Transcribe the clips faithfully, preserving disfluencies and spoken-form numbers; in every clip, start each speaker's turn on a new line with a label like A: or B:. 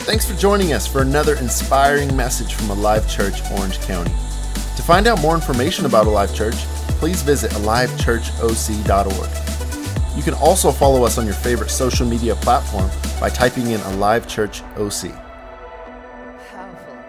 A: Thanks for joining us for another inspiring message from Alive Church, Orange County. To find out more information about Alive Church, please visit alive church o c dot org. You can also follow us on your favorite social media platform by typing in Alive Church O C.
B: Powerful.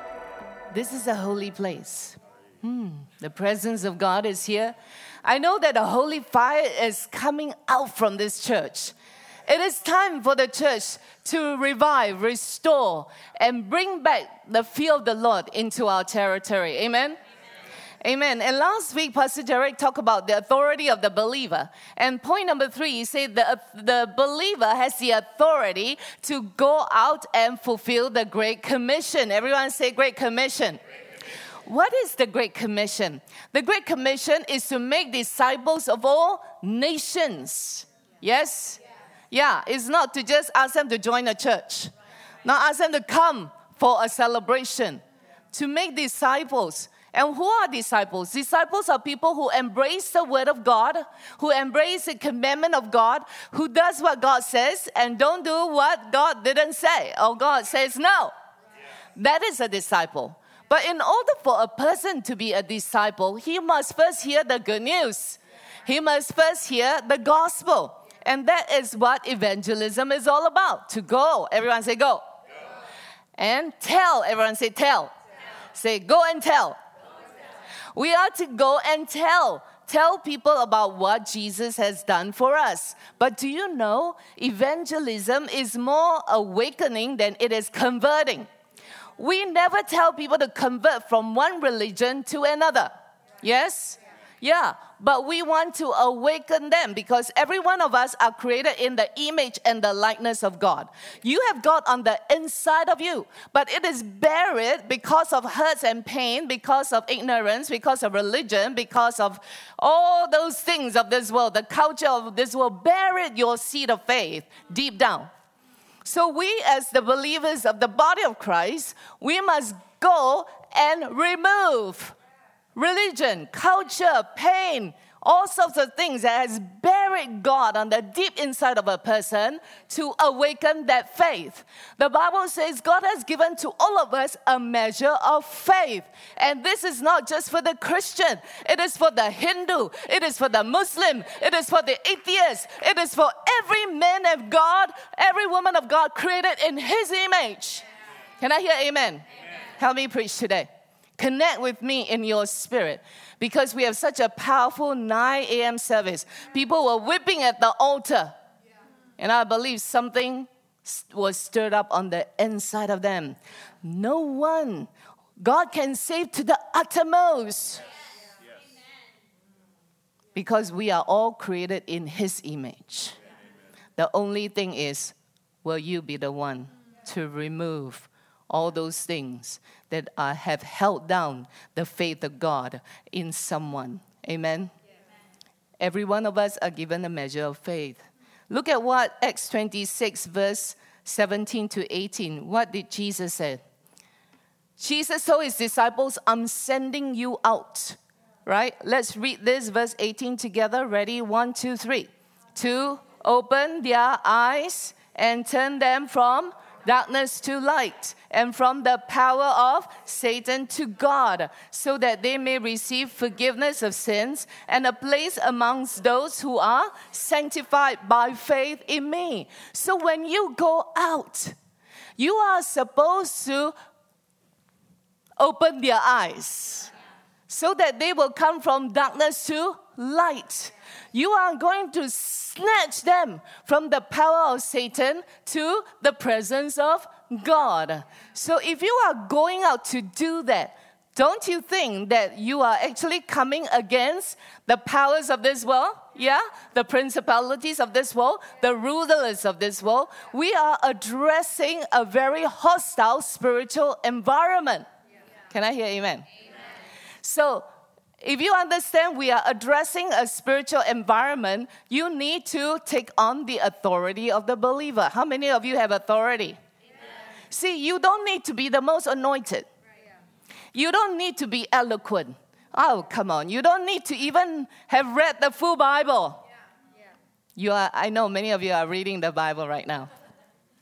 B: This is a holy place. Hmm. The presence of God is here. I know that a holy fire is coming out from this church. It is time for the church to revive, restore, and bring back the fear of the Lord into our territory. Amen? Amen. And last week, Pastor Derek talked about the authority of the believer. And point number three, he said the, the believer has the authority to go out and fulfill the Great Commission. Everyone say Great Commission. What is the Great Commission? The Great Commission is to make disciples of all nations. Yes? Yeah, it's not to just ask them to join a church. Not ask them to come for a celebration. To make disciples. And who are disciples? Disciples are people who embrace the word of God, who embrace the commandment of God, who does what God says and don't do what God didn't say or God says no. That is a disciple. But in order for a person to be a disciple, he must first hear the good news. He must first hear the gospel. And that is what evangelism is all about. To go. Everyone say go. Go. And tell. Everyone say tell. tell. Say go and tell. Go and tell. We are to go and tell. Tell people about what Jesus has done for us. But do you know, evangelism is more awakening than it is converting. We never tell people to convert from one religion to another. Yes? Yeah, but we want to awaken them because every one of us are created in the image and the likeness of God. You have God on the inside of you, but it is buried because of hurts and pain, because of ignorance, because of religion, because of all those things of this world, the culture of this world. Buried your seed of faith deep down. So we as the believers of the body of Christ, we must go and remove religion, culture, pain, all sorts of things that has buried God on the deep inside of a person to awaken that faith. The Bible says God has given to all of us a measure of faith. And this is not just for the Christian. It is for the Hindu. It is for the Muslim. It is for the atheist. It is for every man of God, every woman of God created in His image. Can I hear amen? Amen. Help me preach today. Connect with me in your spirit because we have such a powerful nine a.m. service. People were whipping at the altar. And I believe something was stirred up on the inside of them. No one. God can save to the uttermost. Because we are all created in His image. The only thing is, will you be the one to remove all those things that uh, have held down the faith of God in someone? Amen? Yeah. Every one of us are given a measure of faith. Look at what Acts twenty-six, verse seventeen to eighteen. What did Jesus say? Jesus told His disciples, I'm sending you out. Right? Let's read this, verse eighteen together. Ready? One, two, three. To open their eyes and turn them from darkness to light, and from the power of Satan to God, so that they may receive forgiveness of sins and a place amongst those who are sanctified by faith in me. So when you go out, you are supposed to open their eyes so that they will come from darkness to light. You are going to snatch them from the power of Satan to the presence of God. So if you are going out to do that, don't you think that you are actually coming against the powers of this world? Yeah? The principalities of this world, the rulers of this world. We are addressing a very hostile spiritual environment. Can I hear amen? Amen. So, if you understand we are addressing a spiritual environment, you need to take on the authority of the believer. How many of you have authority? Amen. See, you don't need to be the most anointed. Right, yeah. You don't need to be eloquent. Oh, come on. You don't need to even have read the full Bible. Yeah, yeah. You are, I know many of you are reading the Bible right now.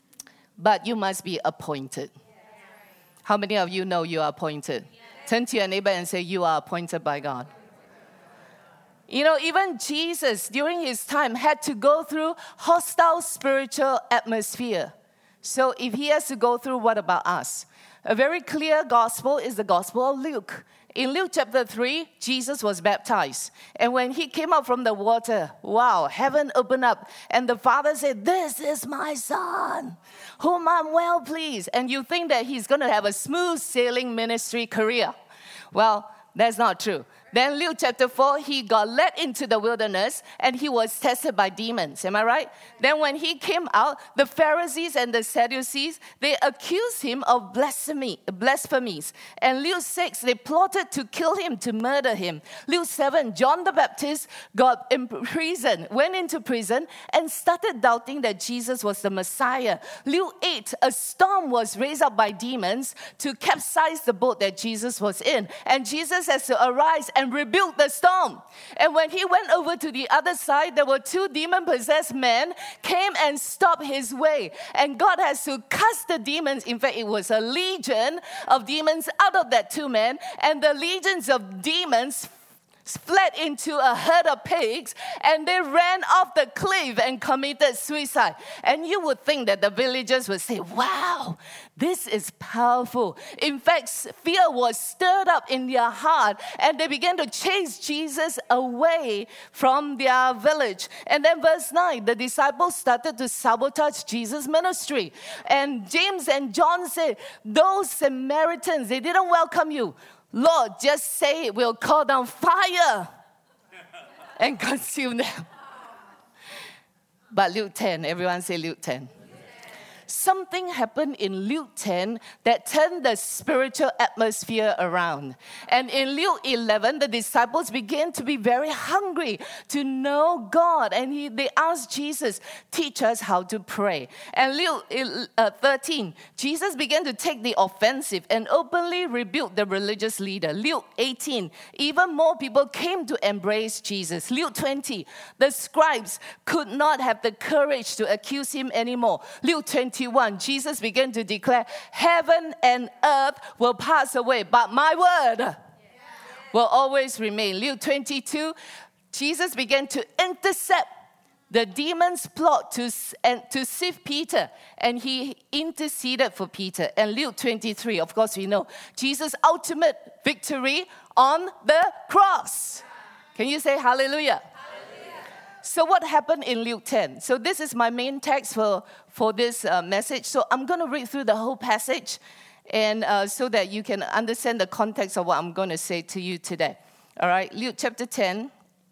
B: but you must be appointed. How many of you know you are appointed? Turn to your neighbor and say, you are appointed by God. You know, even Jesus, during his time, had to go through hostile spiritual atmosphere. So if he has to go through, what about us? A very clear gospel is the gospel of Luke. In Luke chapter three, Jesus was baptized. And when he came out from the water, wow, heaven opened up. And the Father said, this is my Son, whom I'm well pleased. And you think that he's going to have a smooth sailing ministry career. Well, that's not true. Then Luke chapter four, he got led into the wilderness and he was tested by demons. Am I right? Then when he came out, the Pharisees and the Sadducees, they accused him of blasphemy, blasphemies. And Luke six, they plotted to kill him, to murder him. Luke seven, John the Baptist got imprisoned, went into prison and started doubting that Jesus was the Messiah. Luke eight, a storm was raised up by demons to capsize the boat that Jesus was in. And Jesus has to arise and and rebuked the storm. And when he went over to the other side, there were two demon-possessed men came and stopped his way. And God has to cast the demons. In fact, it was a legion of demons out of that two men. And the legions of demons fled into a herd of pigs, and they ran off the cliff and committed suicide. And you would think that the villagers would say, wow, this is powerful. In fact, fear was stirred up in their heart, and they began to chase Jesus away from their village. And then verse nine, the disciples started to sabotage Jesus' ministry. And James and John said, those Samaritans, they didn't welcome you. Lord, just say it, we'll call down fire and consume them. But Luke ten, everyone say Luke ten. Something happened in Luke ten that turned the spiritual atmosphere around. And in Luke eleven, the disciples began to be very hungry to know God. And he, they asked Jesus, teach us how to pray. And Luke uh, thirteen, Jesus began to take the offensive and openly rebuke the religious leader. Luke eighteen, even more people came to embrace Jesus. Luke twenty, the scribes could not have the courage to accuse him anymore. Luke twenty-one, Jesus began to declare, heaven and earth will pass away, but my word will always remain. Luke twenty-two, Jesus began to intercept the demons' plot to, and to sift Peter, and he interceded for Peter. And Luke twenty-three, of course we know, Jesus' ultimate victory on the cross. Can you say hallelujah? So what happened in Luke ten? So this is my main text for, for this uh, message. So I'm going to read through the whole passage, and uh, so that you can understand the context of what I'm going to say to you today. All right, Luke chapter ten,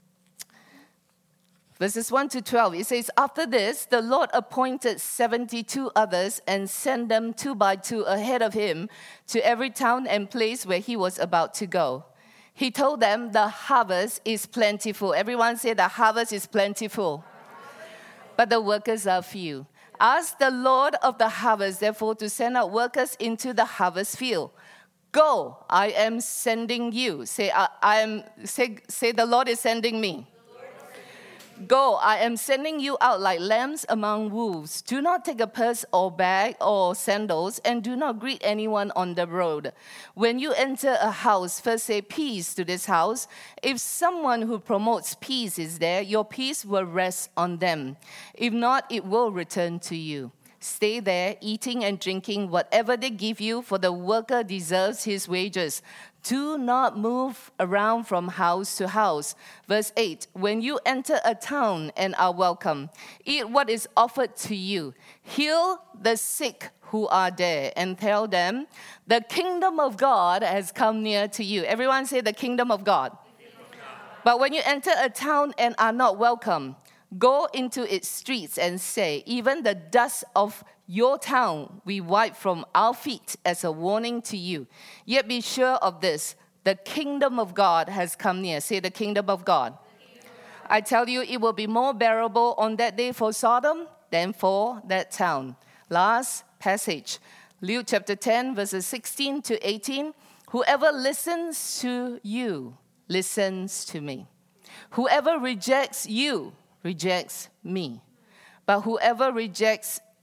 B: verses one to twelve. It says, after this, the Lord appointed seventy-two others and sent them two by two ahead of him to every town and place where he was about to go. He told them the harvest is plentiful. Everyone say the harvest is plentiful, but the workers are few. Ask the Lord of the harvest, therefore, to send out workers into the harvest field. Go, I am sending you. Say, I, I am. Say, say, the Lord is sending me. Go, I am sending you out like lambs among wolves. Do not take a purse or bag or sandals, and do not greet anyone on the road. When you enter a house, first say peace to this house. If someone who promotes peace is there, your peace will rest on them. If not, it will return to you. Stay there, eating and drinking whatever they give you, for the worker deserves his wages. Do not move around from house to house. Verse eight, when you enter a town and are welcome, eat what is offered to you. Heal the sick who are there and tell them, the kingdom of God has come near to you. Everyone say the kingdom of God. Kingdom of God. But when you enter a town and are not welcome, go into its streets and say, even the dust of your town we wipe from our feet as a warning to you. Yet be sure of this, the kingdom of God has come near. Say the kingdom of God. Kingdom of God. I tell you, it will be more bearable on that day for Sodom than for that town. Last passage, Luke chapter ten, verses sixteen to eighteen. Whoever listens to you, listens to me. Whoever rejects you, rejects me. But whoever rejects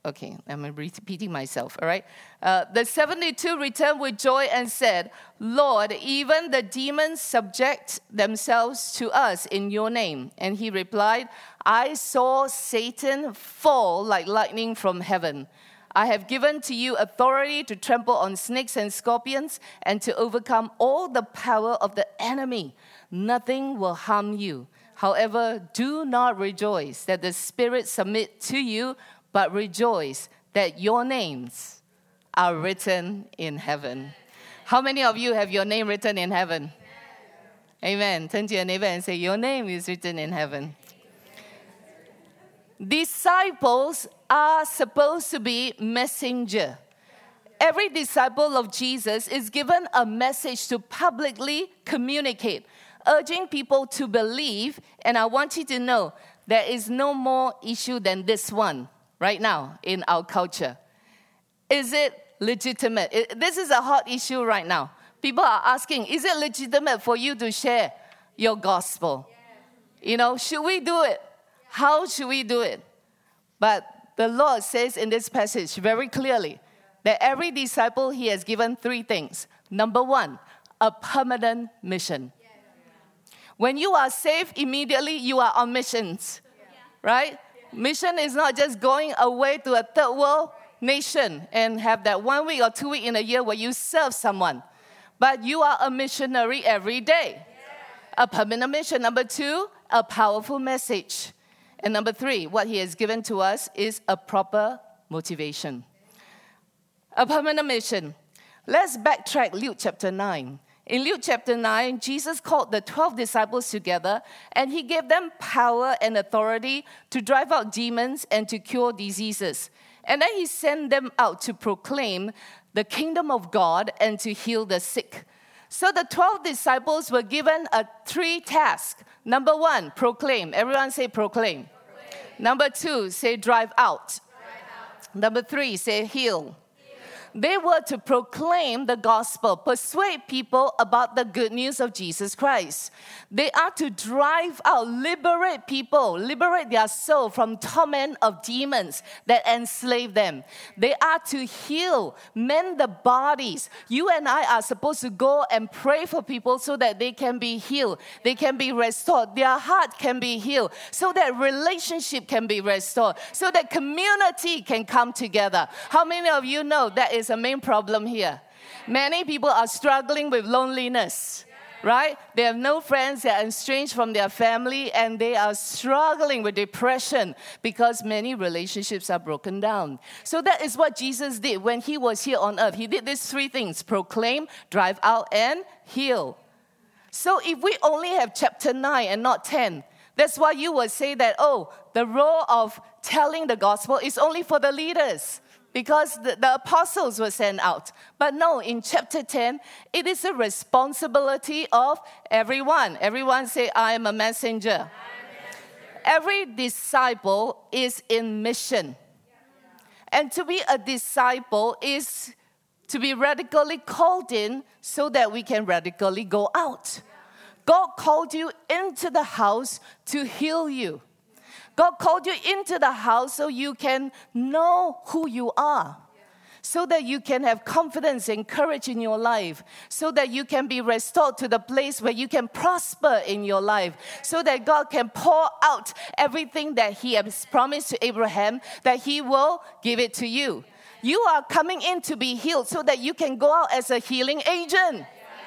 B: Okay, I'm repeating myself, all right? Uh, the seventy-two returned with joy and said, Lord, even the demons subject themselves to us in your name. And he replied, I saw Satan fall like lightning from heaven. I have given to you authority to trample on snakes and scorpions and to overcome all the power of the enemy. Nothing will harm you. However, do not rejoice that the spirits submit to you, but rejoice that your names are written in heaven. How many of you have your name written in heaven? Amen. Turn to your neighbor and say, your name is written in heaven. Disciples are supposed to be messenger. Every disciple of Jesus is given a message to publicly communicate, urging people to believe. And I want you to know there is no more issue than this one right now in our culture. Is it legitimate? It, this is a hot issue right now. People are asking, is it legitimate for you to share your gospel? Yeah. You know, should we do it? How should we do it? But the Lord says in this passage very clearly that every disciple, he has given three things. Number one, a permanent mission. When you are saved, immediately you are on missions, right? Mission is not just going away to a third world nation and have that one week or two weeks in a year where you serve someone. But you are a missionary every day. A permanent mission. Number two, a powerful message. And number three, what he has given to us is a proper motivation. A permanent mission. Let's backtrack Luke chapter nine. In Luke chapter nine, Jesus called the twelve disciples together and he gave them power and authority to drive out demons and to cure diseases. And then he sent them out to proclaim the kingdom of God and to heal the sick. So the twelve disciples were given a three tasks. Number one, proclaim. Everyone say proclaim. proclaim. Number two, say drive out. drive out. Number three, say heal. heal. They were to proclaim the gospel, persuade people about the good news of Jesus Christ. They are to drive out, liberate people, liberate their soul from torment of demons that enslave them. They are to heal, mend the bodies. You and I are supposed to go and pray for people so that they can be healed, they can be restored, their heart can be healed, so that relationship can be restored, so that community can come together. How many of you know that is a main problem here? Many people are struggling with loneliness, right? They have no friends, they are estranged from their family, and they are struggling with depression because many relationships are broken down. So that is what Jesus did when he was here on earth. He did these three things: proclaim, drive out, and heal. So if we only have chapter nine and not ten, that's why you would say that, oh, the role of telling the gospel is only for the leaders, because the, the apostles were sent out. But no, in chapter ten, it is a responsibility of everyone. Everyone say, I am a messenger. I am a messenger. Every disciple is in mission. And to be a disciple is to be radically called in so that we can radically go out. God called you into the house to heal you. God called you into the house so you can know who you are, so that you can have confidence and courage in your life, so that you can be restored to the place where you can prosper in your life, so that God can pour out everything that he has promised to Abraham, that he will give it to you. You are coming in to be healed so that you can go out as a healing agent,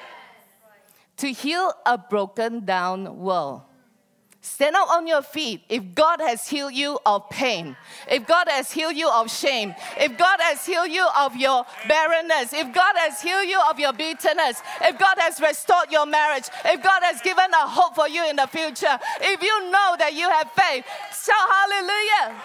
B: to heal a broken down world. Stand up on your feet if God has healed you of pain, if God has healed you of shame, if God has healed you of your barrenness, if God has healed you of your bitterness, if God has restored your marriage, if God has given a hope for you in the future, if you know that you have faith, shout hallelujah.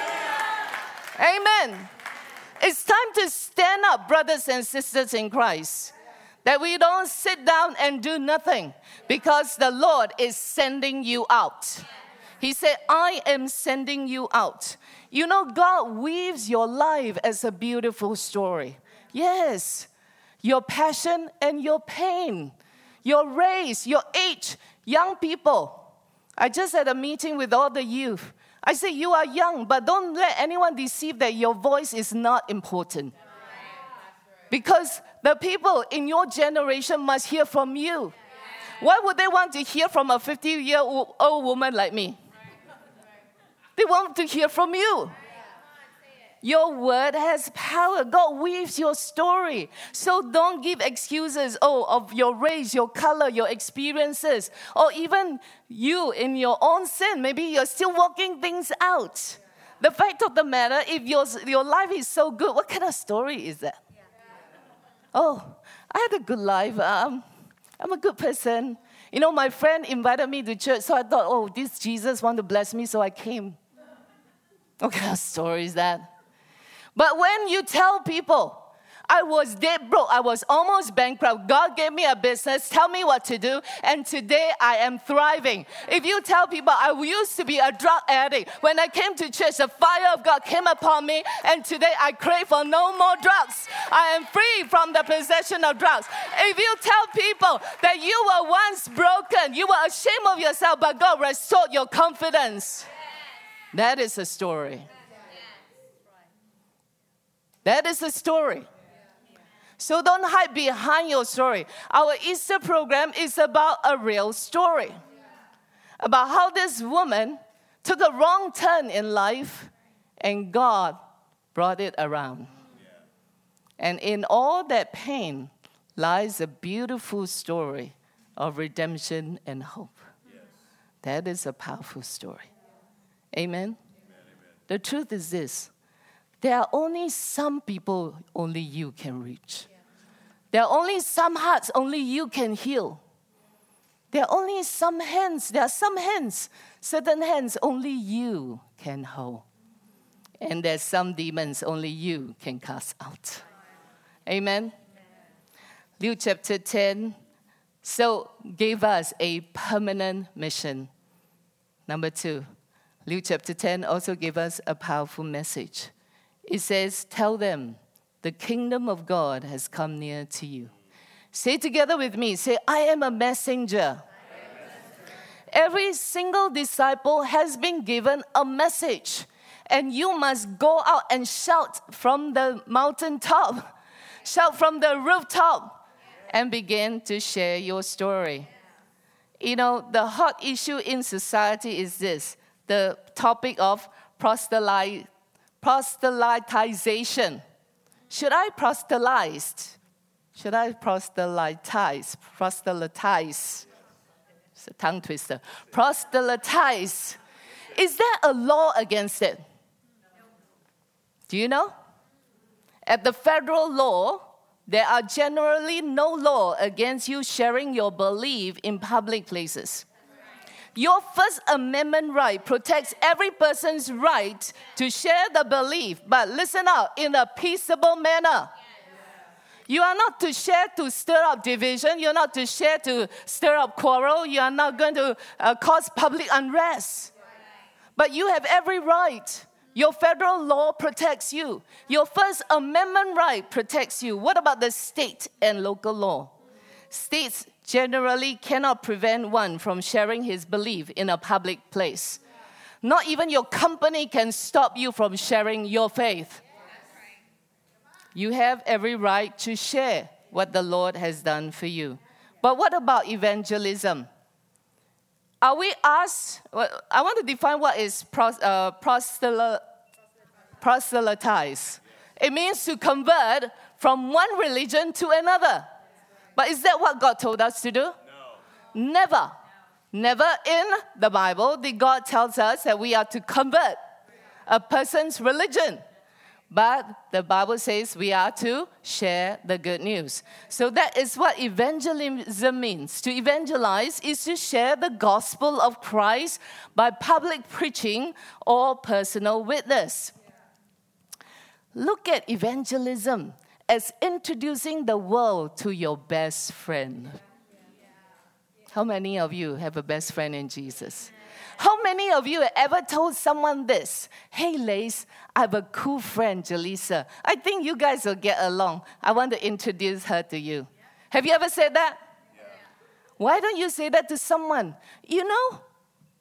B: Amen. It's time to stand up, brothers and sisters in Christ, that we don't sit down and do nothing, because the Lord is sending you out. He said, I am sending you out. You know, God weaves your life as a beautiful story. Yes, your passion and your pain, your race, your age, young people. I just had a meeting with all the youth. I say you are young, but don't let anyone deceive that your voice is not important. Because the people in your generation must hear from you. Why would they want to hear from a fifty-year-old woman like me? They want to hear from you. Your word has power. God weaves your story. So don't give excuses, oh, of your race, your color, your experiences, or even you in your own sin. Maybe you're still working things out. The fact of the matter, if your, your life is so good, what kind of story is that? Oh, I had a good life. Um, I'm a good person. You know, my friend invited me to church, so I thought, oh, this Jesus want to bless me, so I came. What kind of story is that? But when you tell people, I was dead broke, I was almost bankrupt, God gave me a business, tell me what to do, and today I am thriving. If you tell people, I used to be a drug addict, when I came to church, the fire of God came upon me, and today I crave for no more drugs. I am free from the possession of drugs. If you tell people that you were once broken, you were ashamed of yourself, but God restored your confidence, that is a story. That is the story. So don't hide behind your story. Our Easter program is about a real story. About how this woman took a wrong turn in life and God brought it around. And in all that pain lies a beautiful story of redemption and hope. That is a powerful story. Amen? The truth is this. There are only some people only you can reach. There are only some hearts only you can heal. There are only some hands, there are some hands, certain hands only you can hold. And there's some demons only you can cast out. Amen? Luke chapter ten, so gave us a permanent mission. Number two, Luke chapter ten also gave us a powerful message. It says, tell them, the kingdom of God has come near to you. Say together with me, say, I am a messenger. Every single disciple has been given a message. And you must go out and shout from the mountaintop, shout from the rooftop, and begin to share your story. You know, the hot issue in society is this, the topic of proselytization. Proselytization. Should I proselytize? Should I proselytize? Proselytize. It's a tongue twister. Proselytize. Is there a law against it? Do you know? At the federal law, there are generally no law against you sharing your belief in public places. Your First Amendment right protects every person's right to share the belief, but listen up, in a peaceable manner. You are not to share to stir up division. You're not to share to stir up quarrel. You are not going to uh, cause public unrest. But you have every right. Your federal law protects you. Your First Amendment right protects you. What about the state and local law? States generally cannot prevent one from sharing his belief in a public place. Not even your company can stop you from sharing your faith. You have every right to share what the Lord has done for you. But what about evangelism? Are we asked, I want to define what is pros, uh, proselytize. It means to convert from one religion to another. But is that what God told us to do? No. Never. Never in the Bible did God tell us that we are to convert a person's religion. But the Bible says we are to share the good news. So that is what evangelism means. To evangelize is to share the gospel of Christ by public preaching or personal witness. Look at evangelism as introducing the world to your best friend. How many of you have a best friend in Jesus? How many of you have ever told someone this? Hey, Lace, I have a cool friend, Jaleesa. I think you guys will get along. I want to introduce her to you. Have you ever said that? Yeah. Why don't you say that to someone? You know,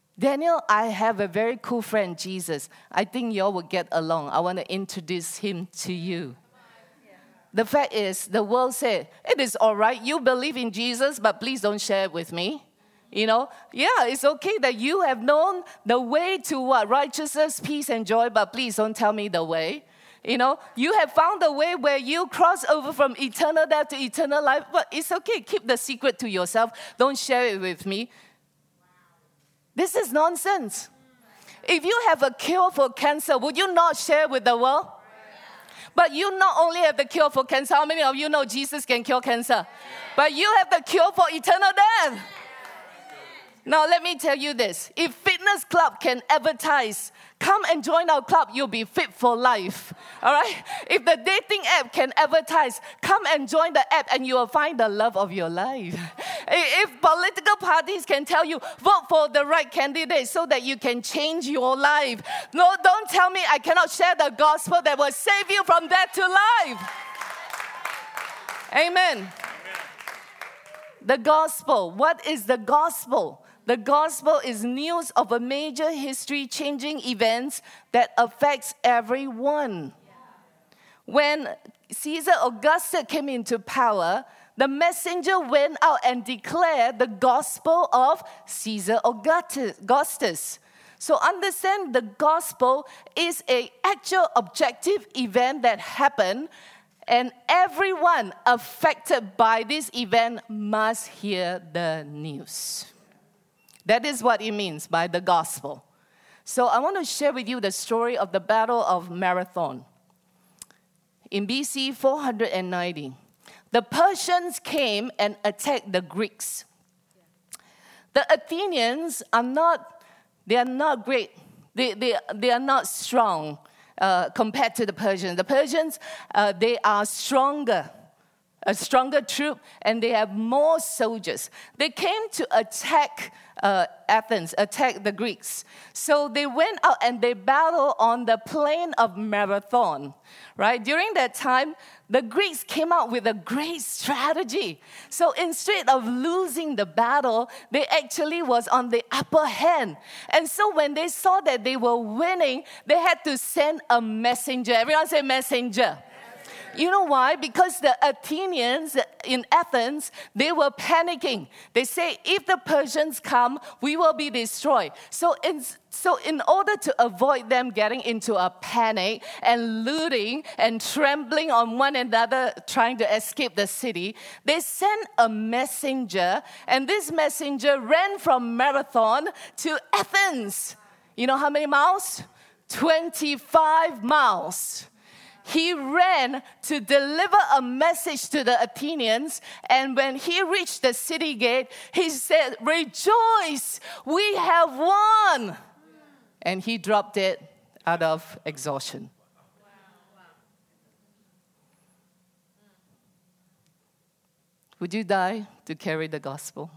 B: Daniel, I have a very cool friend, Jesus. I think y'all will get along. I want to introduce him to you. The fact is, the world said, it is all right. You believe in Jesus, but please don't share it with me. You know, yeah, it's okay that you have known the way to what? Righteousness, peace, and joy, but please don't tell me the way. You know, you have found a way where you cross over from eternal death to eternal life, but it's okay. Keep the secret to yourself. Don't share it with me. This is nonsense. If you have a cure for cancer, would you not share with the world? But you not only have the cure for cancer, how many of you know Jesus can cure cancer? But you have the cure for eternal death. Now, let me tell you this. If Fitness Club can advertise, come and join our club, you'll be fit for life. All right? If the dating app can advertise, come and join the app and you will find the love of your life. If political parties can tell you, vote for the right candidate so that you can change your life. No, don't tell me I cannot share the gospel that will save you from death to life. Amen. The gospel. What is the gospel? The gospel is news of a major history-changing event that affects everyone. When Caesar Augustus came into power, the messenger went out and declared the gospel of Caesar Augustus. So understand the gospel is an actual objective event that happened, and everyone affected by this event must hear the news. That is what it means by the gospel. So I want to share with you the story of the Battle of Marathon. In B C four ninety, the Persians came and attacked the Greeks. The Athenians are not, they are not great. They, they, they are not strong uh, compared to the Persians. The Persians, uh, they are stronger. A stronger troop, and they have more soldiers. They came to attack uh, Athens, attack the Greeks. So they went out and they battled on the plain of Marathon, right? During that time, the Greeks came out with a great strategy. So instead of losing the battle, they actually was on the upper hand. And so when they saw that they were winning, they had to send a messenger. Everyone say messenger. You know why? Because the Athenians in Athens, they were panicking. They say, if the Persians come, we will be destroyed. So in, so in order to avoid them getting into a panic and looting and trembling on one another, trying to escape the city, they sent a messenger, and this messenger ran from Marathon to Athens. You know how many miles? twenty-five miles. He ran to deliver a message to the Athenians, and when he reached the city gate, he said, "Rejoice, we have won." And he dropped it out of exhaustion. Would you die to carry the gospel?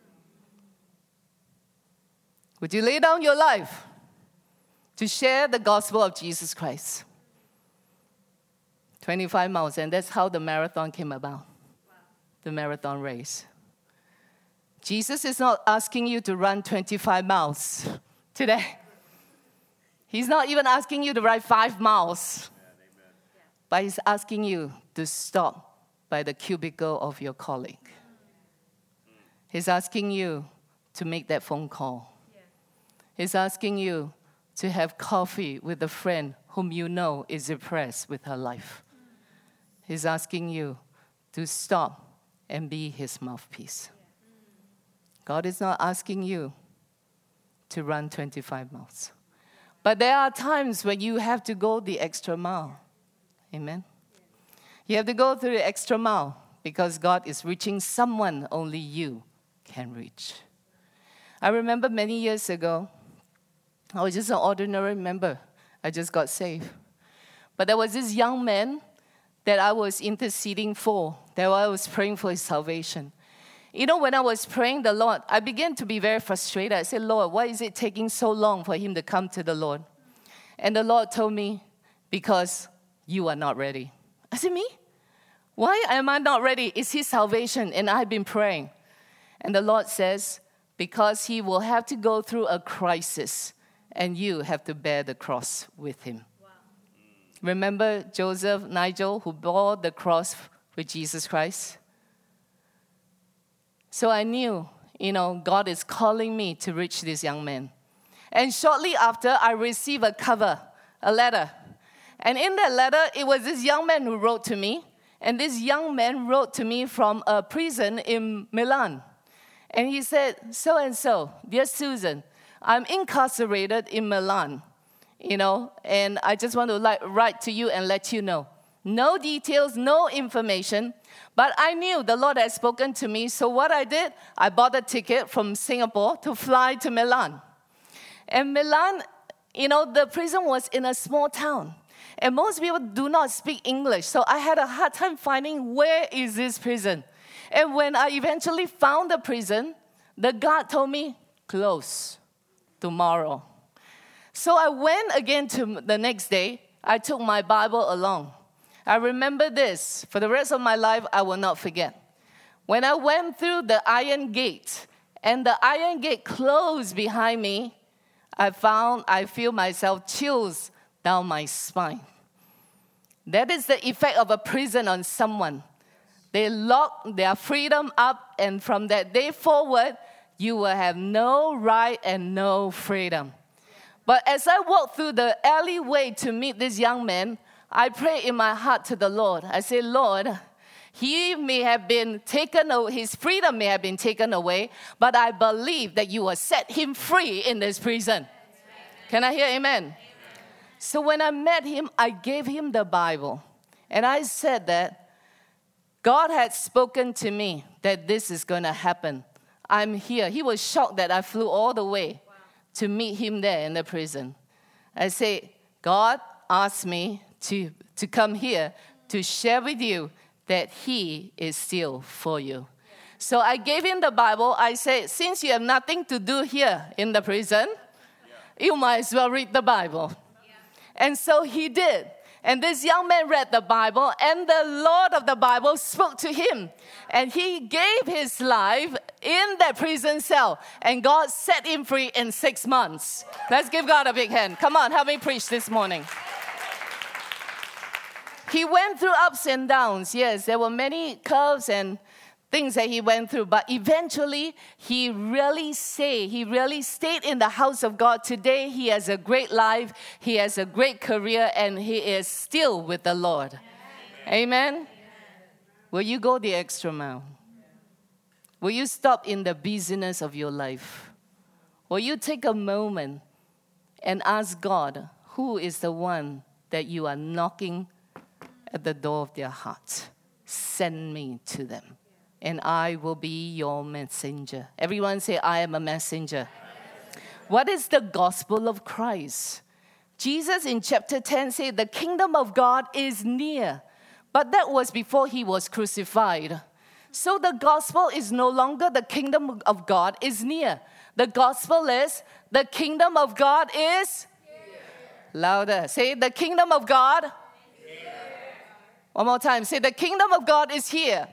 B: Would you lay down your life to share the gospel of Jesus Christ? twenty-five miles, and that's how the marathon came about. Wow. The marathon race. Jesus is not asking you to run twenty-five miles today. He's not even asking you to run five miles. Amen. But he's asking you to stop by the cubicle of your colleague. He's asking you to make that phone call. He's asking you to have coffee with a friend whom you know is depressed with her life. He's asking you to stop and be his mouthpiece. God is not asking you to run twenty-five miles. But there are times when you have to go the extra mile. Amen? You have to go through the extra mile because God is reaching someone only you can reach. I remember many years ago, I was just an ordinary member. I just got saved. But there was this young man that I was interceding for, that I was praying for his salvation. You know, when I was praying the Lord, I began to be very frustrated. I said, "Lord, why is it taking so long for him to come to the Lord?" And the Lord told me, "Because you are not ready." I said, "Me? Why am I not ready? It's his salvation, and I've been praying." And the Lord says, because he will have to go through a crisis, and you have to bear the cross with him. Wow. Remember Joseph, Nigel, who bore the cross with Jesus Christ? So I knew, you know, God is calling me to reach this young man. And shortly after, I received a cover, a letter. And in that letter, it was this young man who wrote to me. And this young man wrote to me from a prison in Milan. And he said, so and so, dear Susan, I'm incarcerated in Milan, you know, and I just want to like, write to you and let you know. No details, no information, but I knew the Lord had spoken to me. So what I did, I bought a ticket from Singapore to fly to Milan. And Milan, you know, the prison was in a small town. And most people do not speak English. So I had a hard time finding where is this prison. And when I eventually found the prison, the guard told me, close tomorrow. So I went again to the next day. I took my Bible along. I remember this. For the rest of my life, I will not forget. When I went through the iron gate, and the iron gate closed behind me, I found, I feel myself chills down my spine. That is the effect of a prison on someone. They lock their freedom up, and from that day forward, you will have no right and no freedom. But as I walked through the alleyway to meet this young man, I prayed in my heart to the Lord. I said, Lord, he may have been taken away, his freedom may have been taken away, but I believe that you will set him free in this prison. Amen. Can I hear amen? Amen? So when I met him, I gave him the Bible. And I said that God had spoken to me that this is going to happen. I'm here. He was shocked that I flew all the way wow. to meet him there in the prison. I said, God asked me to, to come here to share with you that he is still for you. So I gave him the Bible. I said, since you have nothing to do here in the prison, yeah. you might as well read the Bible. Yeah. And so he did. And this young man read the Bible, and the Lord of the Bible spoke to him. And he gave his life in that prison cell, and God set him free in six months. Let's give God a big hand. Come on, help me preach this morning. He went through ups and downs. Yes, there were many curves and things that he went through, but eventually he really stayed. He really stayed in the house of God. Today he has a great life, he has a great career, and he is still with the Lord. Amen? Amen? Will you go the extra mile? Will you stop in the busyness of your life? Will you take a moment and ask God, who is the one that you are knocking at the door of their heart? Send me to them, and I will be your messenger. Everyone say, I am a messenger. What is the gospel of Christ? Jesus in chapter ten said, the kingdom of God is near. But that was before he was crucified. So the gospel is no longer the kingdom of God is near. The gospel is, the kingdom of God is here. Louder. Say, the kingdom of God. Here. One more time. Say, the kingdom of God is here.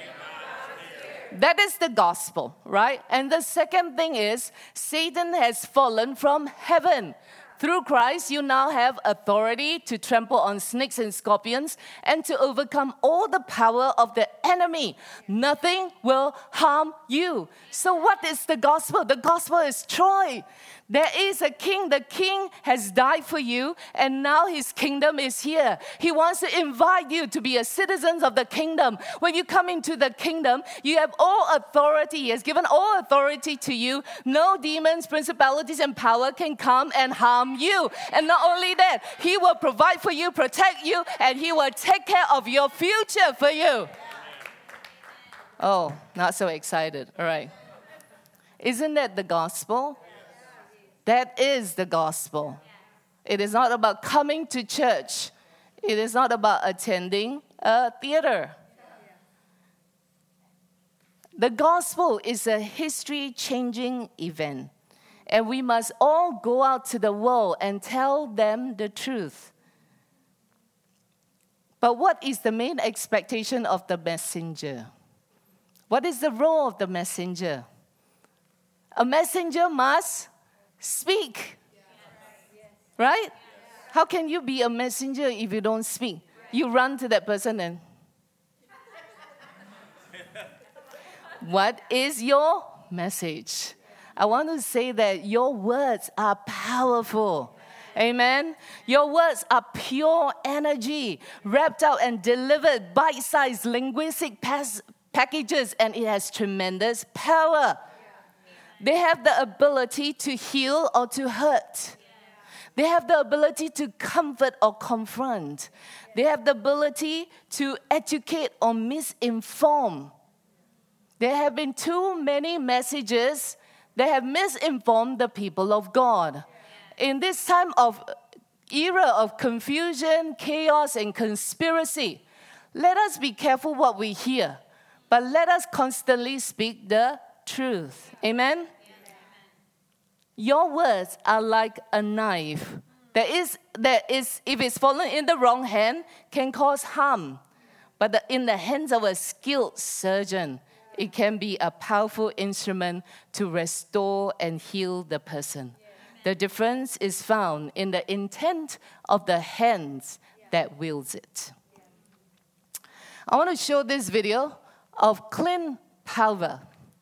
B: That is the gospel, right? And the second thing is, Satan has fallen from heaven. Through Christ, you now have authority to trample on snakes and scorpions and to overcome all the power of the enemy. Nothing will harm you. So what is the gospel? The gospel is Troy. There is a king. The king has died for you, and now his kingdom is here. He wants to invite you to be a citizen of the kingdom. When you come into the kingdom, you have all authority. He has given all authority to you. No demons, principalities, and power can come and harm you. And not only that, he will provide for you, protect you, and he will take care of your future for you. Oh, not so excited. All right. Isn't that the gospel? That is the gospel. It is not about coming to church. It is not about attending a theater. The gospel is a history-changing event. And we must all go out to the world and tell them the truth. But what is the main expectation of the messenger? What is the role of the messenger? A messenger must speak. Right? How can you be a messenger if you don't speak? You run to that person and... What is your message? I want to say that your words are powerful. Amen. Your words are pure energy, wrapped out and delivered bite-sized linguistic pas- packages, and it has tremendous power. They have the ability to heal or to hurt. They have the ability to comfort or confront. They have the ability to educate or misinform. There have been too many messages that have misinformed the people of God. In this time of era of confusion, chaos, and conspiracy, let us be careful what we hear, but let us constantly speak the truth. Amen? Amen. Your words are like a knife. That is, that is, if it's fallen in the wrong hand, can cause harm. But the, in the hands of a skilled surgeon, it can be a powerful instrument to restore and heal the person. The difference is found in the intent of the hands that wields it. I want to show this video of Clint Palver.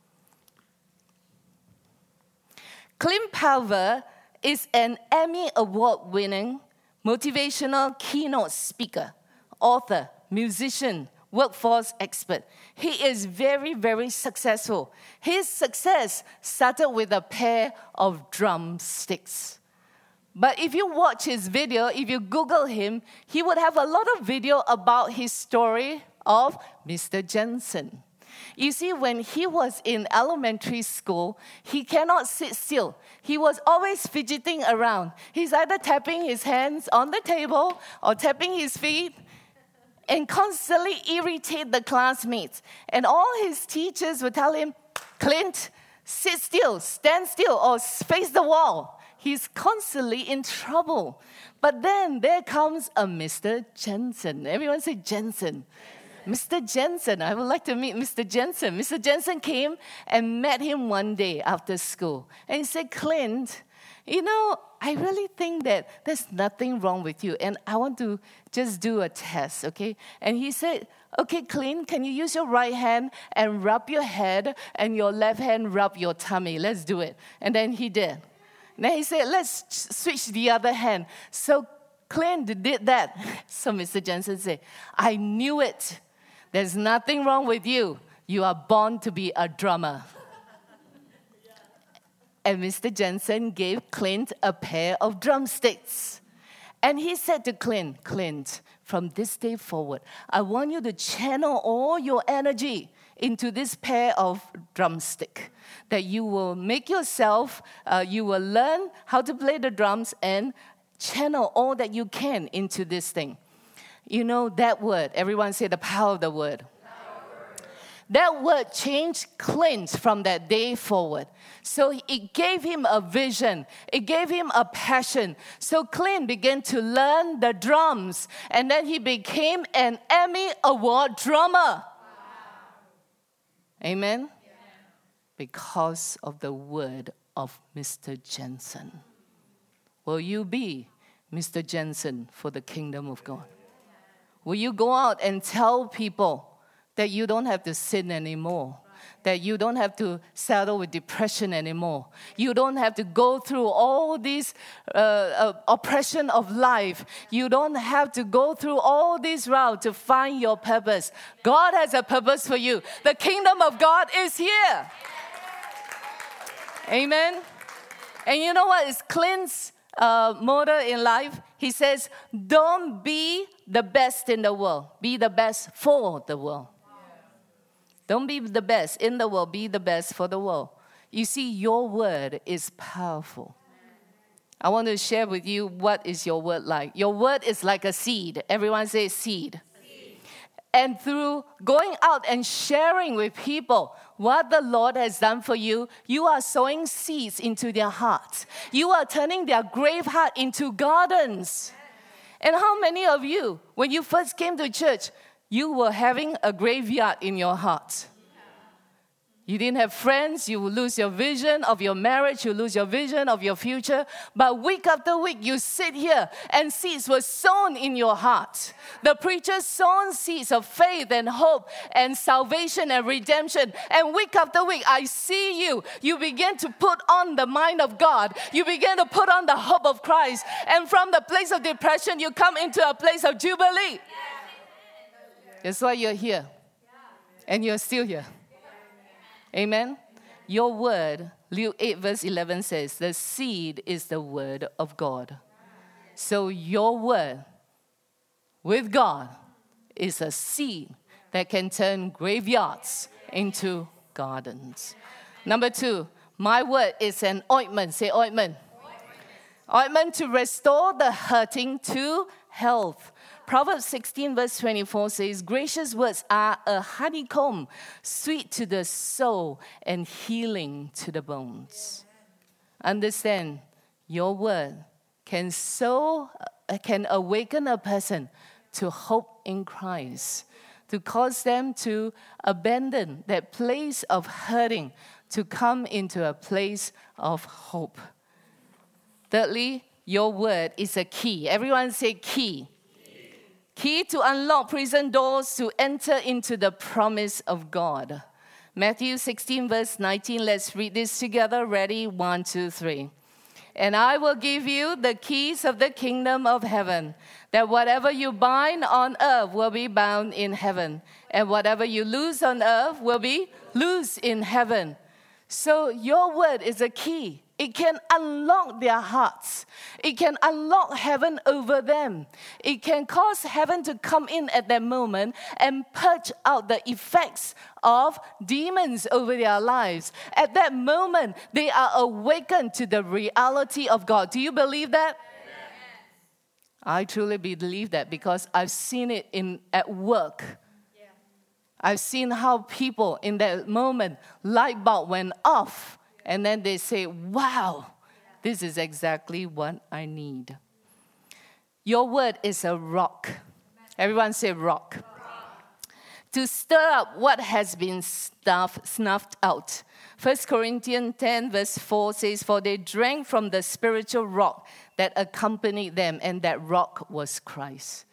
B: Clint Palver is an Emmy Award-winning motivational keynote speaker, author, musician, workforce expert. He is very, very successful. His success started with a pair of drumsticks. But if you watch his video, if you Google him, he would have a lot of video about his story of Mister Jensen. You see, when he was in elementary school, he cannot sit still. He was always fidgeting around. He's either tapping his hands on the table or tapping his feet, and constantly irritate the classmates. And all his teachers would tell him, Clint, sit still, stand still, or face the wall. He's constantly in trouble. But then there comes a Mister Jensen. Everyone say Jensen. Mister Jensen, I would like to meet Mister Jensen. Mister Jensen came and met him one day after school. And he said, Clint, you know, I really think that there's nothing wrong with you, and I want to just do a test, okay? And he said, okay, Clint, can you use your right hand and rub your head, and your left hand rub your tummy? Let's do it. And then he did. And then he said, let's switch the other hand. So Clint did that. So Mister Jensen said, I knew it. There's nothing wrong with you. You are born to be a drummer. And Mister Jensen gave Clint a pair of drumsticks. And he said to Clint, Clint, from this day forward, I want you to channel all your energy into this pair of drumstick. That you will make yourself, uh, you will learn how to play the drums and channel all that you can into this thing. You know that word, everyone say the power of the word. That word changed Clint from that day forward. So it gave him a vision. It gave him a passion. So Clint began to learn the drums. And then he became an Emmy Award drummer. Wow. Amen? Yeah. Because of the word of Mister Jensen. Will you be Mister Jensen for the kingdom of God? Will you go out and tell people that you don't have to sin anymore, that you don't have to settle with depression anymore, you don't have to go through all this uh, uh, oppression of life, you don't have to go through all this route to find your purpose. God has a purpose for you. The kingdom of God is here. Amen. And you know what is Clint's uh, motto in life? He says, don't be the best in the world, be the best for the world. Don't be the best in the world, be the best for the world. You see, your word is powerful. I want to share with you what is your word like. Your word is like a seed. Everyone say seed. Seed. And through going out and sharing with people what the Lord has done for you, you are sowing seeds into their hearts. You are turning their grave heart into gardens. And how many of you, when you first came to church, you were having a graveyard in your heart? You didn't have friends, you will lose your vision of your marriage, you lose your vision of your future. But week after week, you sit here and seeds were sown in your heart. The preacher sown seeds of faith and hope and salvation and redemption. And week after week, I see you. You begin to put on the mind of God. You begin to put on the hope of Christ. And from the place of depression, you come into a place of jubilee. That's why you're here. And you're still here. Amen. Your word, Luke eight verse eleven says, the seed is the word of God. So your word with God is a seed that can turn graveyards into gardens. Number two, my word is an ointment. Say ointment. Ointment, ointment to restore the hurting to health. Proverbs sixteen verse twenty-four says, gracious words are a honeycomb, sweet to the soul and healing to the bones. Understand, your word can so can awaken a person to hope in Christ, to cause them to abandon that place of hurting, to come into a place of hope. Thirdly, your word is a key. Everyone say key. Key to unlock prison doors to enter into the promise of God. Matthew sixteen verse nineteen. Let's read this together. Ready? One, two, three. And I will give you the keys of the kingdom of heaven, that whatever you bind on earth will be bound in heaven, and whatever you loose on earth will be loose in heaven. So your word is a key. It can unlock their hearts. It can unlock heaven over them. It can cause heaven to come in at that moment and purge out the effects of demons over their lives. At that moment, they are awakened to the reality of God. Do you believe that? Amen. I truly believe that because I've seen it in at work. Yeah. I've seen how people in that moment, light bulb went off. And then they say, wow, this is exactly what I need. Your word is a rock. Everyone say rock. rock. To stir up what has been stuffed, snuffed out. First Corinthians ten verse four says, for they drank from the spiritual rock that accompanied them, and that rock was Christ.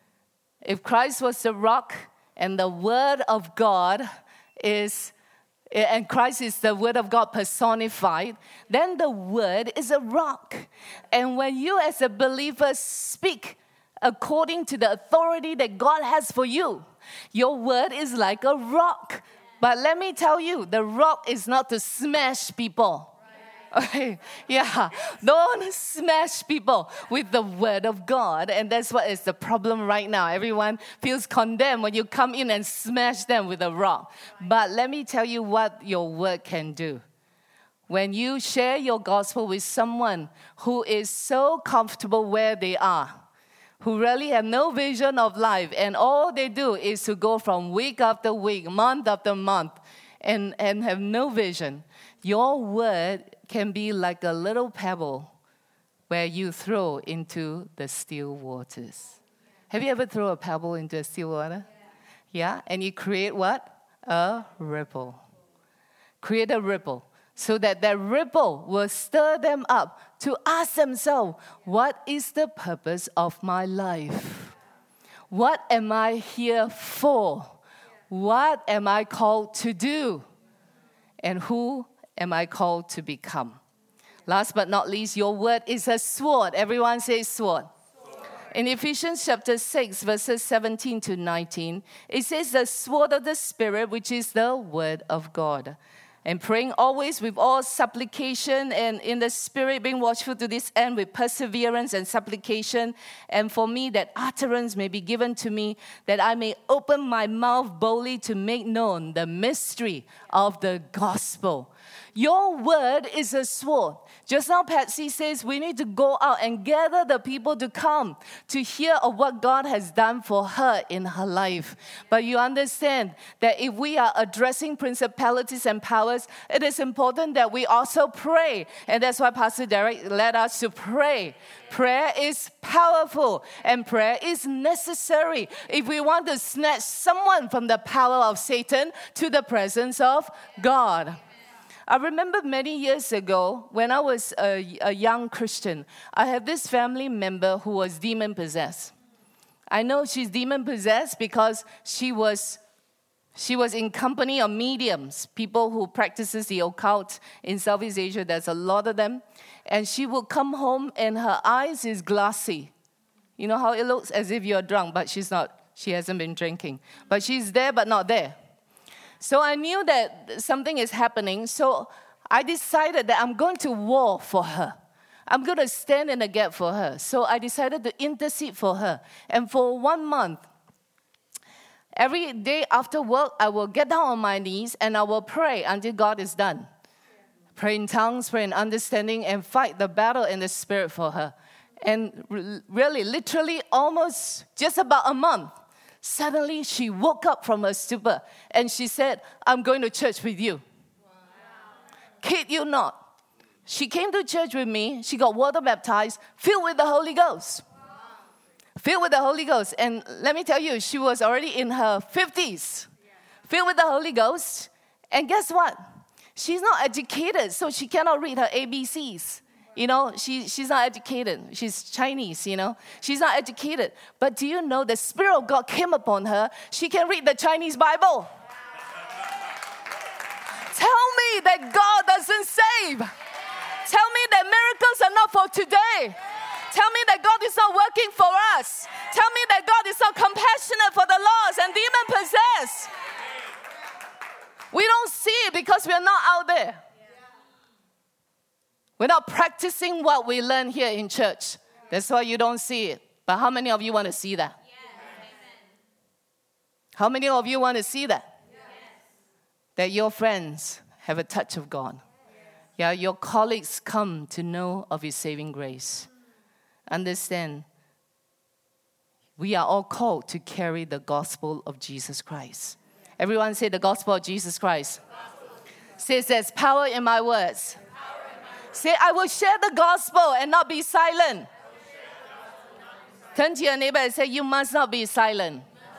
B: If Christ was the rock and the word of God is and Christ is the word of God personified, then the word is a rock. And when you as a believer speak according to the authority that God has for you, your word is like a rock. But let me tell you, the rock is not to smash people. Okay, yeah, don't smash people with the word of God. And that's what is the problem right now. Everyone feels condemned when you come in and smash them with a rock. But let me tell you what your word can do. When you share your gospel with someone who is so comfortable where they are, who really have no vision of life, and all they do is to go from week after week, month after month, and, and have no vision, your word can be like a little pebble where you throw into the still waters. Have you ever thrown a pebble into a still water? Yeah. yeah? And you create what? A ripple. Create a ripple so that that ripple will stir them up to ask themselves, what is the purpose of my life? What am I here for? What am I called to do? And who am I called to become? Last but not least, your word is a sword. Everyone say sword. sword. In Ephesians chapter six, verses seventeen to nineteen, it says the sword of the Spirit, which is the word of God. And praying always with all supplication and in the Spirit, being watchful to this end with perseverance and supplication. And for me, that utterance may be given to me, that I may open my mouth boldly to make known the mystery of the gospel, Your word is a sword. Just now, Patsy says we need to go out and gather the people to come to hear of what God has done for her in her life. But you understand that if we are addressing principalities and powers, it is important that we also pray. And that's why Pastor Derek led us to pray. Prayer is powerful and prayer is necessary if we want to snatch someone from the power of Satan to the presence of God. I remember many years ago when I was a, a young Christian, I had this family member who was demon-possessed. I know she's demon-possessed because she was she was in company of mediums, people who practices the occult in Southeast Asia. There's a lot of them. And she would come home and her eyes is glassy. You know how it looks? As if you're drunk, but she's not. She hasn't been drinking. But she's there but not there. So I knew that something is happening, so I decided that I'm going to war for her. I'm going to stand in the gap for her. So I decided to intercede for her. And for one month, every day after work, I will get down on my knees and I will pray until God is done. Pray in tongues, pray in understanding, and fight the battle in the spirit for her. And really, literally, almost just about a month, suddenly, she woke up from her stupor and she said, I'm going to church with you. Wow. Kid you not. She came to church with me. She got water baptized, filled with the Holy Ghost. Wow. Filled with the Holy Ghost. And let me tell you, she was already in her fifties. Yeah. Filled with the Holy Ghost. And guess what? She's not educated, so she cannot read her A B Cs. You know, she, she's not educated. She's Chinese, you know. She's not educated. But do you know the Spirit of God came upon her? She can read the Chinese Bible. Tell me that God doesn't save. Tell me that miracles are not for today. Tell me that God is not working for us. Tell me that God is not compassionate for the lost and demon-possessed. We don't see it because we're not out there. We're not practicing what we learn here in church. That's why you don't see it. But how many of you want to see that? Yes. How many of you want to see that? Yes. That your friends have a touch of God. Yes. Yeah, your colleagues come to know of His saving grace. Understand, we are all called to carry the gospel of Jesus Christ. Everyone say the gospel of Jesus Christ. Says there's power in my words. Say, I will share the gospel and not be silent. Turn to your neighbor and say, you must not be silent.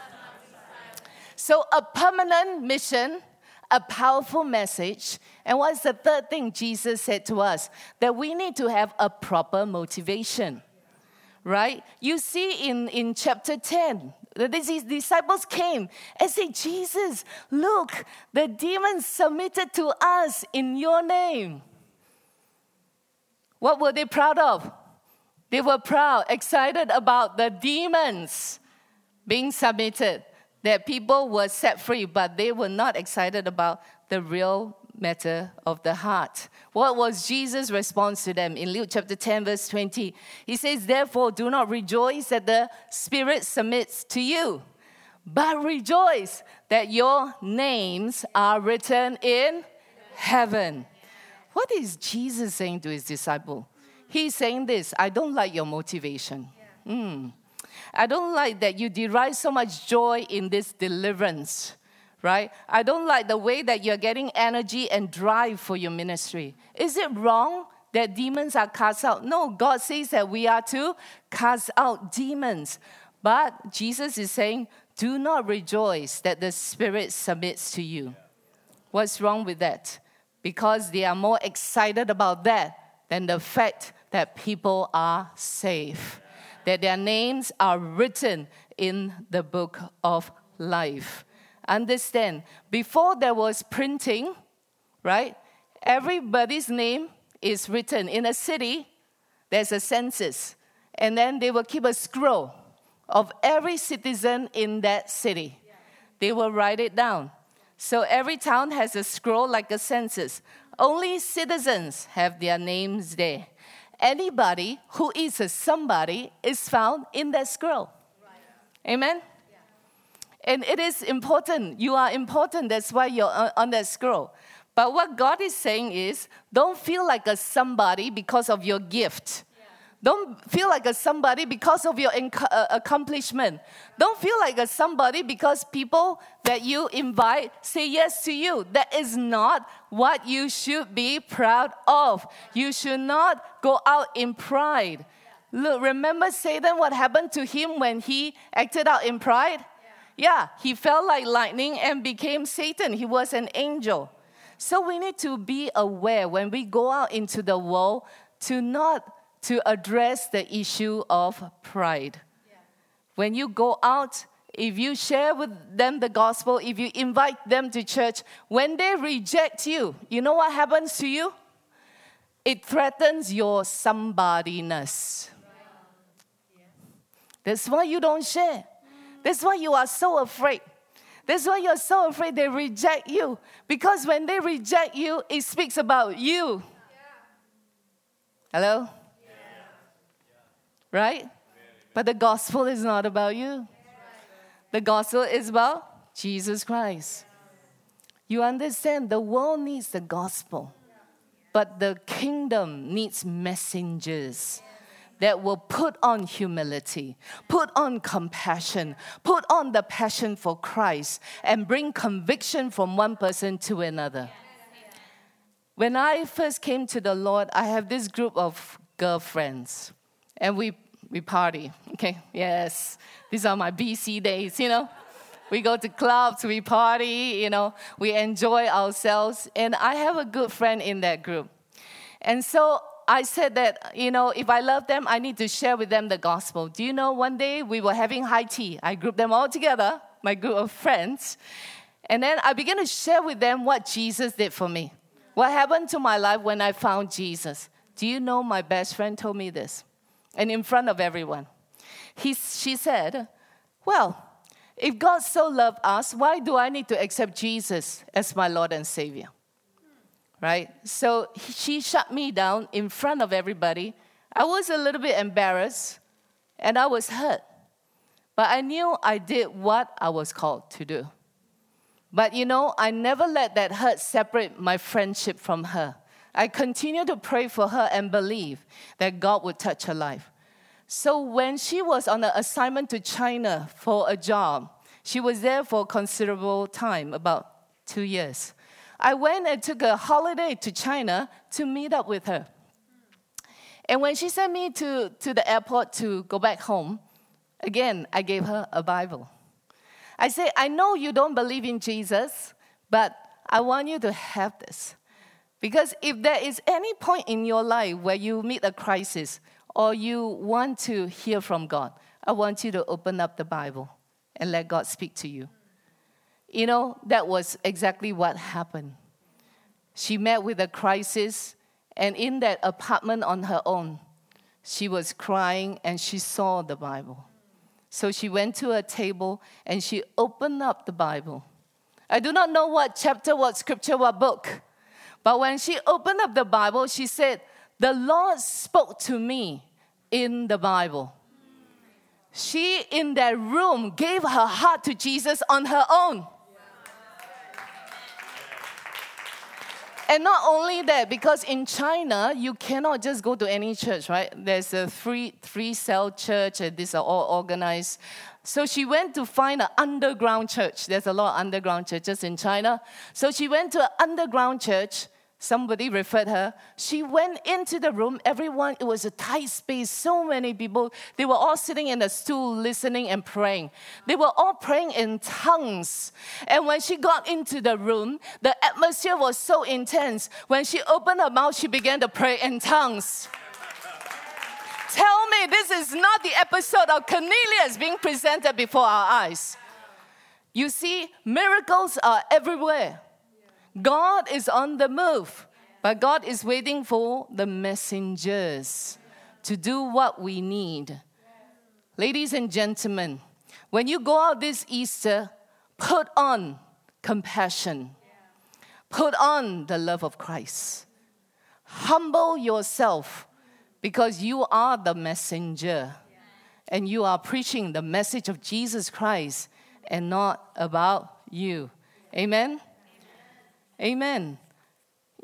B: So a permanent mission, a powerful message. And what's the third thing Jesus said to us? That we need to have a proper motivation. Right? You see in, in chapter ten, the disciples came and said, Jesus, look, the demons submitted to us in your name. What were they proud of? They were proud, excited about the demons being submitted, that people were set free, but they were not excited about the real matter of the heart. What was Jesus' response to them? In Luke chapter ten, verse twenty, He says, therefore, do not rejoice that the Spirit submits to you, but rejoice that your names are written in heaven. What is Jesus saying to His disciple? He's saying this, I don't like your motivation. Mm. I don't like that you derive so much joy in this deliverance, right? I don't like the way that you're getting energy and drive for your ministry. Is it wrong that demons are cast out? No, God says that we are to cast out demons. But Jesus is saying, do not rejoice that the Spirit submits to you. What's wrong with that? Because they are more excited about that than the fact that people are saved, that their names are written in the book of life. Understand, before there was printing, right? Everybody's name is written. In a city, there's a census, and then they will keep a scroll of every citizen in that city. They will write it down. So every town has a scroll like a census. Only citizens have their names there. Anybody who is a somebody is found in that scroll. Right. Amen? Yeah. And it is important. You are important. That's why you're on that scroll. But what God is saying is, don't feel like a somebody because of your gift. Don't feel like a somebody because of your inc- uh, accomplishment. Don't feel like a somebody because people that you invite say yes to you. That is not what you should be proud of. You should not go out in pride. Look, remember Satan, what happened to him when he acted out in pride? Yeah, he fell like lightning and became Satan. He was an angel. So we need to be aware when we go out into the world to not to address the issue of pride. Yeah. When you go out, if you share with them the gospel, if you invite them to church, when they reject you, you know what happens to you? It threatens your somebodyness. Yeah. That's why you don't share. That's why you are so afraid. That's why you're so afraid they reject you. Because when they reject you, it speaks about you. Yeah. Hello? Right? But the gospel is not about you. The gospel is about Jesus Christ. You understand, the world needs the gospel, but the kingdom needs messengers that will put on humility, put on compassion, put on the passion for Christ, and bring conviction from one person to another. When I first came to the Lord, I have this group of girlfriends, and we We party, okay? Yes. These are my B C days, you know? We go to clubs, we party, you know? We enjoy ourselves. And I have a good friend in that group. And so I said that, you know, if I love them, I need to share with them the gospel. Do you know, one day we were having high tea. I grouped them all together, my group of friends. And then I began to share with them what Jesus did for me. What happened to my life when I found Jesus. Do you know, my best friend told me this? And in front of everyone. He, she said, well, if God so loved us, why do I need to accept Jesus as my Lord and Savior? Right? So she shut me down in front of everybody. I was a little bit embarrassed, and I was hurt. But I knew I did what I was called to do. But you know, I never let that hurt separate my friendship from her. I continued to pray for her and believe that God would touch her life. So when she was on an assignment to China for a job, she was there for a considerable time, about two years. I went and took a holiday to China to meet up with her. And when she sent me to, to the airport to go back home, again, I gave her a Bible. I said, I know you don't believe in Jesus, but I want you to have this. Because if there is any point in your life where you meet a crisis or you want to hear from God, I want you to open up the Bible and let God speak to you. You know, that was exactly what happened. She met with a crisis, and in that apartment on her own, she was crying and she saw the Bible. So she went to a table and she opened up the Bible. I do not know what chapter, what scripture, what book. But when she opened up the Bible, she said, the Lord spoke to me in the Bible. She, in that room, gave her heart to Jesus on her own. And not only that, because in China, you cannot just go to any church, right? There's a three, three-cell church, and these are all organized. So she went to find an underground church. There's a lot of underground churches in China. So she went to an underground church. Somebody referred her. She went into the room. Everyone, it was a tight space. So many people. They were all sitting in a stool, listening and praying. They were all praying in tongues. And when she got into the room, the atmosphere was so intense. When she opened her mouth, she began to pray in tongues. Tell me, this is not the episode of Cornelius being presented before our eyes. You see, miracles are everywhere. God is on the move, but God is waiting for the messengers to do what we need. Ladies and gentlemen, when you go out this Easter, put on compassion. Put on the love of Christ. Humble yourself because you are the messenger and you are preaching the message of Jesus Christ and not about you. Amen? Amen.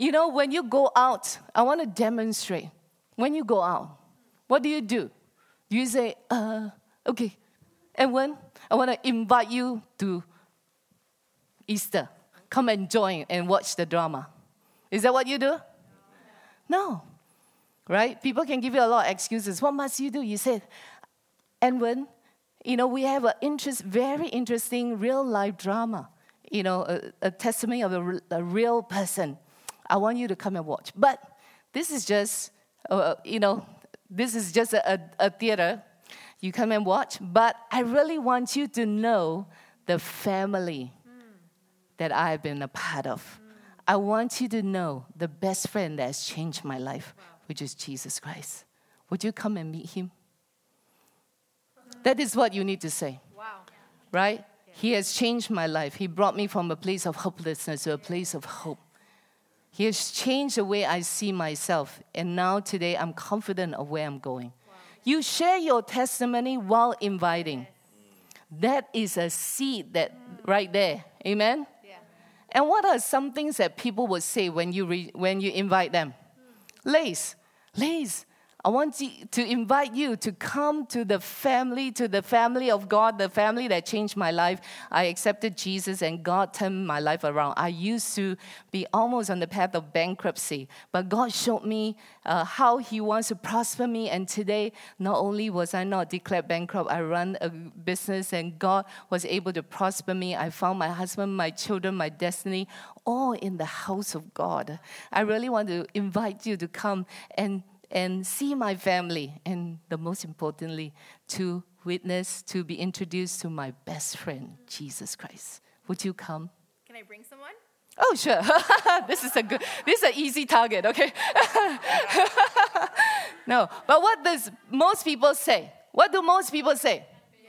B: You know, when you go out, I want to demonstrate. When you go out, what do you do? Do you say, uh, okay, and when I want to invite you to Easter, come and join and watch the drama. Is that what you do? No. Right? People can give you a lot of excuses. What must you do? You said, and when, you know, we have an interest, very interesting real-life drama, you know, a, a testimony of a, a real person. I want you to come and watch. But this is just, uh, you know, this is just a, a, a theater. You come and watch. But I really want you to know the family mm. that I've been a part of. Mm. I want you to know the best friend that has changed my life, wow. which is Jesus Christ. Would you come and meet him? That is what you need to say. Wow. Right? Yeah. He has changed my life. He brought me from a place of hopelessness to a place of hope. He has changed the way I see myself. And now today I'm confident of where I'm going. Wow. You share your testimony while inviting. Yes. That is a seed that mm. right there. Amen? Yeah. And what are some things that people would say when you re- when you invite them? Mm. Lace, Lace, I want to invite you to come to the family, to the family of God, the family that changed my life. I accepted Jesus and God turned my life around. I used to be almost on the path of bankruptcy, but God showed me uh, how he wants to prosper me. And today, not only was I not declared bankrupt, I run a business and God was able to prosper me. I found my husband, my children, my destiny, all in the house of God. I really want to invite you to come and and see my family, and the most importantly, to witness, to be introduced to my best friend, Jesus Christ. Would you come?
C: Can I bring someone?
B: Oh, sure. This is a good, this is an easy target, okay? No, but what does most people say? What do most people say?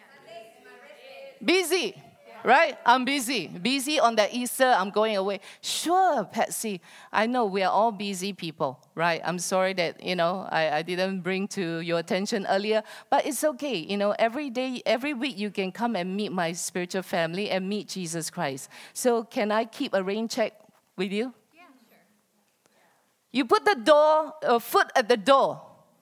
B: Busy. Right? I'm busy. Busy on that Easter, I'm going away. Sure, Patsy. I know we are all busy people, right? I'm sorry that, you know, I, I didn't bring to your attention earlier, but it's okay. You know, every day, every week you can come and meet my spiritual family and meet Jesus Christ. So can I keep a rain check with you?
C: Yeah, sure.
B: You put the door, a foot at the door.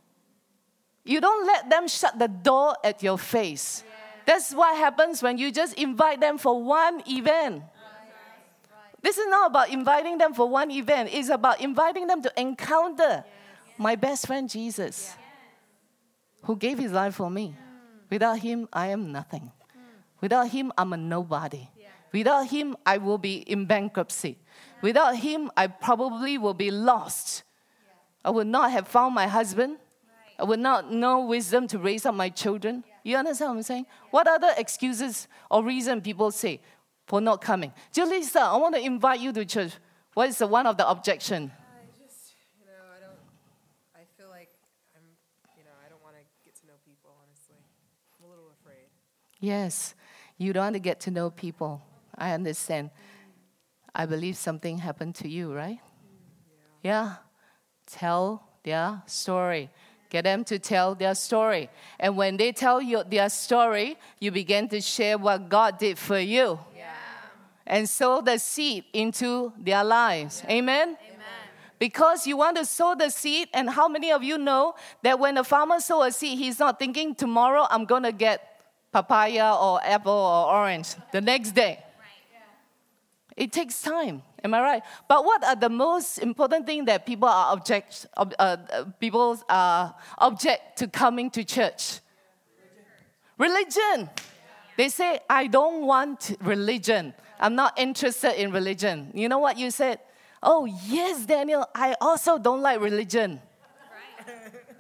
B: You don't let them shut the door at your face. Yeah. That's what happens when you just invite them for one event. This is not about inviting them for one event. It's about inviting them to encounter my best friend Jesus, who gave his life for me. Without him, I am nothing. Without him, I'm a nobody. Without him, I will be in bankruptcy. Without him, I probably will be lost. I would not have found my husband. I would not know wisdom to raise up my children. You understand what I'm saying? What other excuses or reason people say for not coming? Julissa, I want to invite you to church. What is the one of the objection?
D: I just, you know, I don't, I feel like I'm, you know, I don't want to get to know people, honestly. I'm a little afraid.
B: Yes, you don't want to get to know people. I understand. I believe something happened to you, right? Yeah. Yeah. Tell their story. Get them to tell their story. And when they tell you their story, you begin to share what God did for you. Yeah. And sow the seed into their lives. Yeah. Amen? Amen? Because you want to sow the seed, and how many of you know that when a farmer sows a seed, he's not thinking, tomorrow I'm going to get papaya or apple or orange the next day. Right. Yeah. It takes time. Am I right? But what are the most important things that people are object, uh, people are object to coming to church? Religion. Religion. They say, I don't want religion. I'm not interested in religion. You know what you said? Oh, yes, Daniel, I also don't like religion. Right.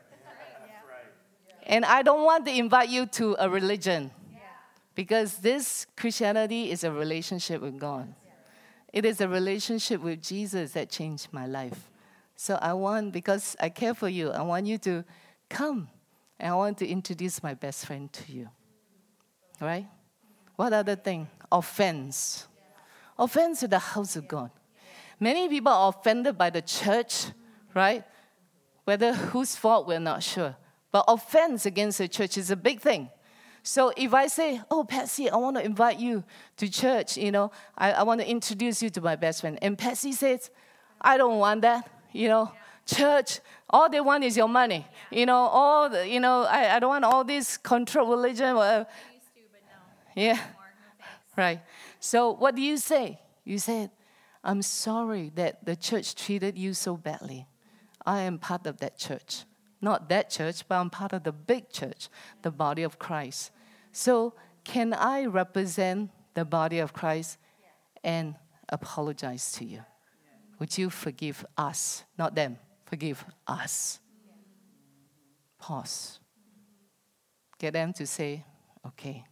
B: And I don't want to invite you to a religion. Because this Christianity is a relationship with God. It is a relationship with Jesus that changed my life. So I want, because I care for you, I want you to come. And I want to introduce my best friend to you. Right? What other thing? Offense. Offense to the house of God. Many people are offended by the church, right? Whether whose fault, we're not sure. But offense against the church is a big thing. So if I say, oh, Patsy, I want to invite you to church, you know, I, I want to introduce you to my best friend. And Patsy says, I don't want that, you know. Church, all they want is your money. You know, all the, you know, I, I don't want all this control religion. Whatever. Yeah, right. So what do you say? You said, I'm sorry that the church treated you so badly. I am part of that church. Not that church, but I'm part of the big church, the body of Christ. So can I represent the body of Christ and apologize to you? Would you forgive us, not them? Forgive us. Pause. Get them to say, okay.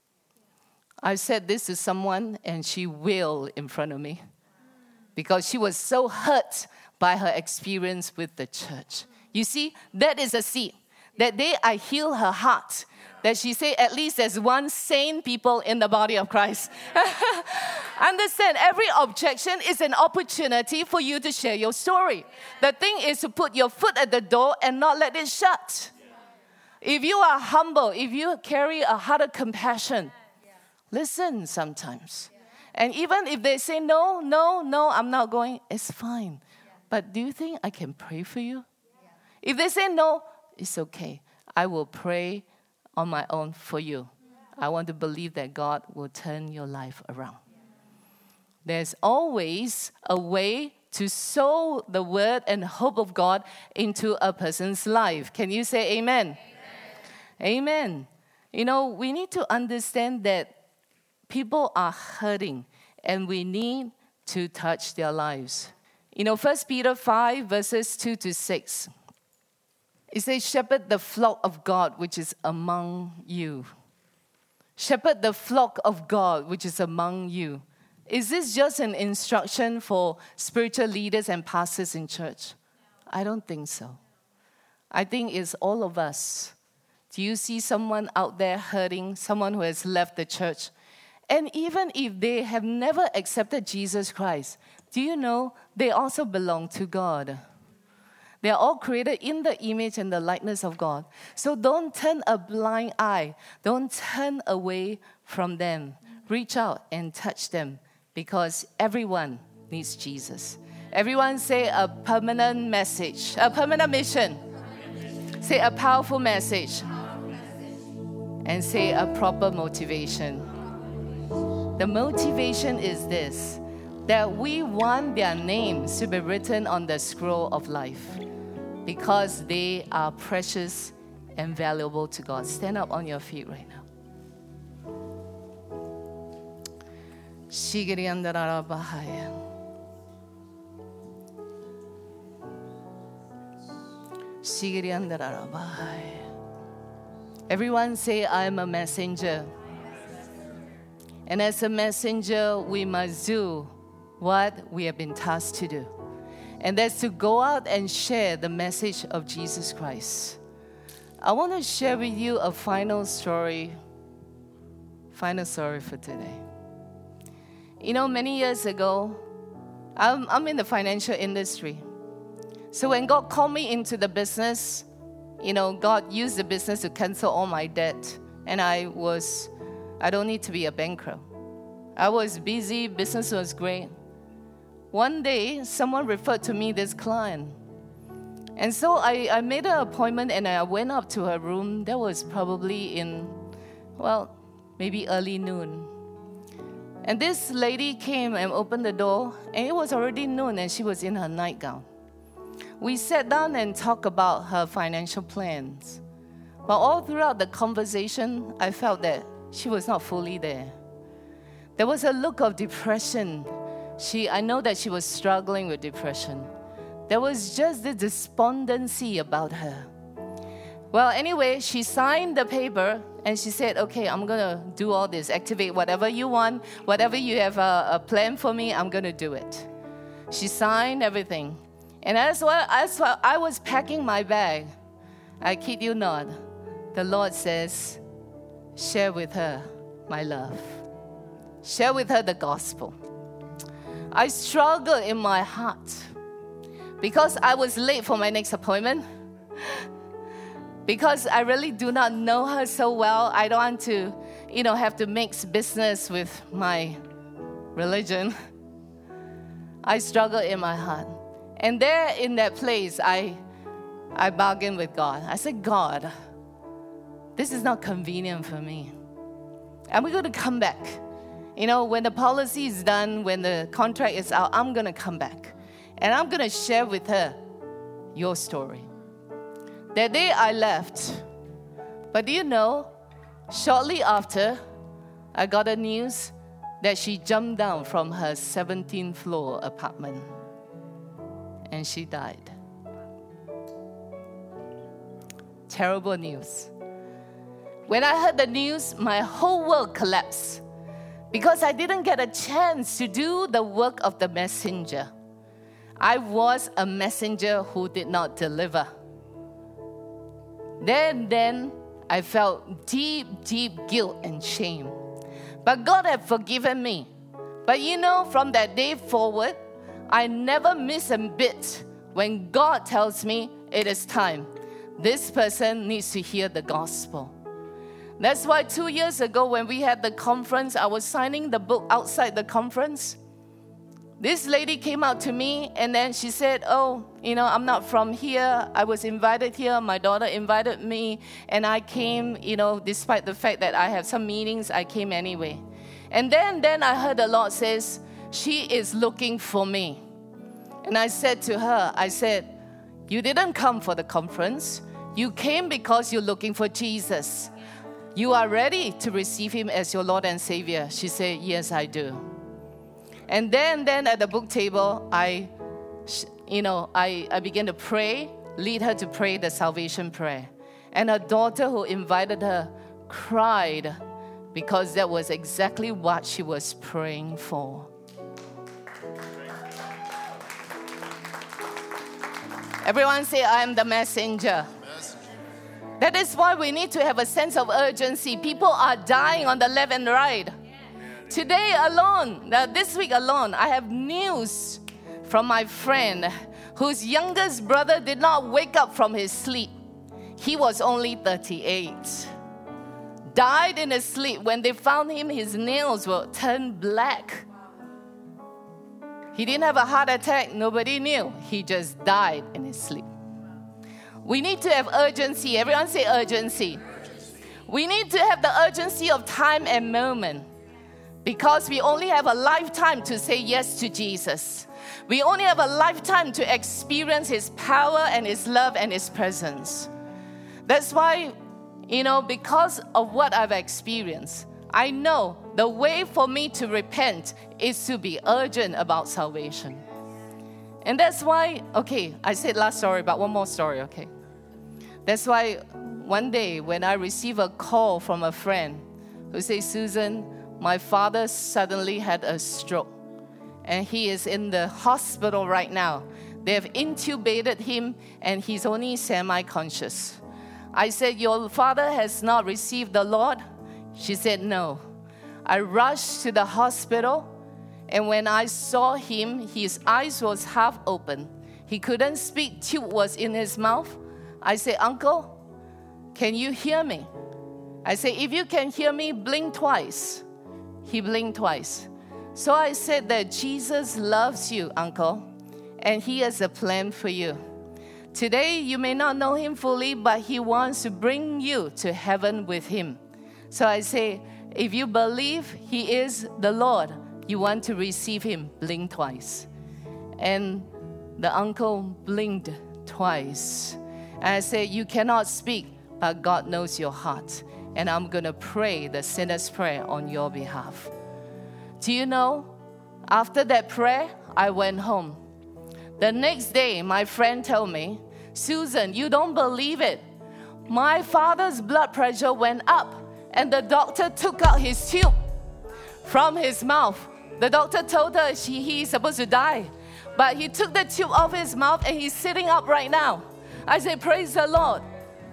B: I said this to someone and she wailed in front of me because she was so hurt by her experience with the church. You see, that is a seed. That day I healed her heart. That she said, at least there's one sane people in the body of Christ. Understand, every objection is an opportunity for you to share your story. The thing is to put your foot at the door and not let it shut. If you are humble, if you carry a heart of compassion, listen sometimes. And even if they say, no, no, no, I'm not going, it's fine. But do you think I can pray for you? If they say no, it's okay. I will pray on my own for you. I want to believe that God will turn your life around. There's always a way to sow the word and hope of God into a person's life. Can you say amen? Amen. Amen. You know, we need to understand that people are hurting and we need to touch their lives. You know, First Peter five, verses two to six. It says, shepherd the flock of God which is among you. Shepherd the flock of God which is among you. Is this just an instruction for spiritual leaders and pastors in church? I don't think so. I think it's all of us. Do you see someone out there hurting, someone who has left the church? And even if they have never accepted Jesus Christ, do you know they also belong to God? They are all created in the image and the likeness of God. So don't turn a blind eye. Don't turn away from them. Reach out and touch them because everyone needs Jesus. Everyone say a permanent message, a permanent mission. Say a powerful message. And say a proper motivation. The motivation is this, that we want their names to be written on the scroll of life because they are precious and valuable to God. Stand up on your feet right now. Everyone say, I am a messenger. And as a messenger, we must do what we have been tasked to do. And that's to go out and share the message of Jesus Christ. I want to share with you a final story, final story for today. You know, many years ago, I'm, I'm in the financial industry. So when God called me into the business, you know, God used the business to cancel all my debt. And I was, I don't need to be a banker. I was busy, business was great. One day, someone referred to me this client. And so I, I made an appointment and I went up to her room. That was probably in, well, maybe early noon. And this lady came and opened the door, and it was already noon, and she was in her nightgown. We sat down and talked about her financial plans. But all throughout the conversation, I felt that she was not fully there. There was a look of depression. She, I know that she was struggling with depression. There was just the despondency about her. Well, anyway, she signed the paper and she said, okay, I'm going to do all this, activate whatever you want, whatever you have a, a plan for me, I'm going to do it. She signed everything. And as well, as well, I was packing my bag, I kid you not, the Lord says, share with her my love. Share with her the gospel. I struggled in my heart because I was late for my next appointment. Because I really do not know her so well. I don't want to, you know, have to mix business with my religion. I struggled in my heart. And there in that place, I, I bargained with God. I said, God, this is not convenient for me. And we're going to come back. You know, when the policy is done, when the contract is out, I'm going to come back. And I'm going to share with her your story. That day I left. But do you know, shortly after, I got a news that she jumped down from her seventeenth floor apartment. And she died. Terrible news. When I heard the news, my whole world collapsed. Because I didn't get a chance to do the work of the messenger. I was a messenger who did not deliver. Then, then, I felt deep, deep guilt and shame. But God had forgiven me. But you know, from that day forward, I never miss a bit when God tells me it is time. This person needs to hear the gospel. That's why two years ago when we had the conference, I was signing the book outside the conference. This lady came out to me and then she said, oh, you know, I'm not from here. I was invited here. My daughter invited me and I came, you know, despite the fact that I have some meetings, I came anyway. And then, then I heard the Lord says, she is looking for me. And I said to her, I said, you didn't come for the conference. You came because you're looking for Jesus. You are ready to receive him as your Lord and Savior. She said, yes, I do. And then, then at the book table, I, you know, I, I began to pray, lead her to pray the salvation prayer. And her daughter who invited her cried because that was exactly what she was praying for. Everyone say, I am the messenger. That is why we need to have a sense of urgency. People are dying on the left and right. Today alone, uh, this week alone, I have news from my friend whose youngest brother did not wake up from his sleep. He was only thirty-eight. Died in his sleep. When they found him, his nails were turned black. He didn't have a heart attack. Nobody knew. He just died in his sleep. We need to have urgency. Everyone say urgency. urgency. We need to have the urgency of time and moment. Because we only have a lifetime to say yes to Jesus. We only have a lifetime to experience his power and his love and his presence. That's why, you know, because of what I've experienced, I know the way for me to repent is to be urgent about salvation. And that's why, okay, I said last story, but one more story, okay? That's why one day when I received a call from a friend who said, Susan, my father suddenly had a stroke and he is in the hospital right now. They have intubated him and he's only semi-conscious. I said, your father has not received the Lord? She said, no. I rushed to the hospital and when I saw him, his eyes was half open. He couldn't speak, tube was in his mouth. I said, Uncle, can you hear me? I said, if you can hear me, blink twice. He blinked twice. So I said that Jesus loves you, Uncle, and he has a plan for you. Today, you may not know him fully, but he wants to bring you to heaven with him. So I say, if you believe he is the Lord, you want to receive him, blink twice. And the uncle blinked twice. And I say, you cannot speak, but God knows your heart. And I'm going to pray the sinner's prayer on your behalf. Do you know, after that prayer, I went home. The next day, my friend told me, Susan, you don't believe it. My father's blood pressure went up and the doctor took out his tube from his mouth. The doctor told her she, he's supposed to die. But he took the tube off his mouth and he's sitting up right now. I said, praise the Lord.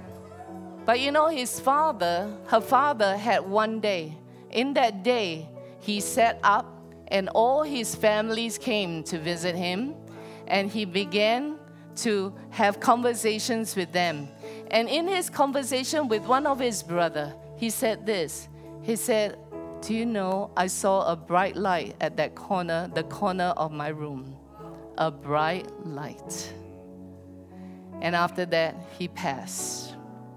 B: But you know, his father, her father had one day. In that day, he sat up and all his families came to visit him. And he began to have conversations with them. And in his conversation with one of his brother, he said this. He said, do you know, I saw a bright light at that corner, the corner of my room. a bright light. And after that, he passed.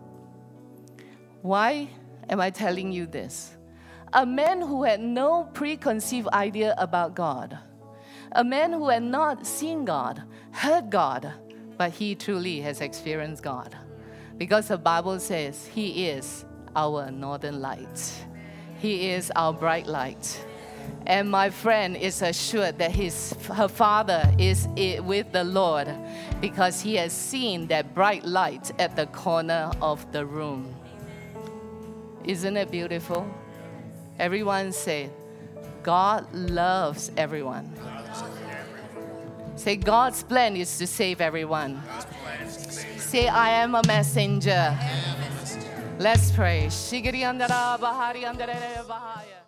B: Why am I telling you this? A man who had no preconceived idea about God, a man who had not seen God, heard God, but he truly has experienced God. Because the Bible says he is our northern light. He is our bright light. And my friend is assured that his, her father is with the Lord because he has seen that bright light at the corner of the room. Isn't it beautiful? Everyone say, God loves everyone. Say, God's plan is to save everyone. Say, I am a messenger. Let's pray.